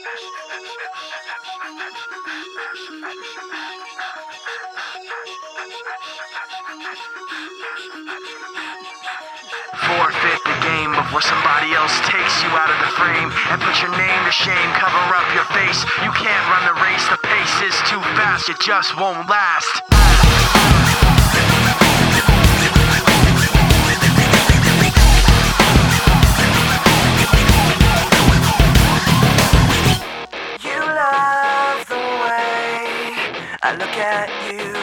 Forfeit the game before somebody else takes you out of the frame and put your name to shame, cover up your face. You can't run the race, the pace is too fast, it just won't last. You love the way I look at you.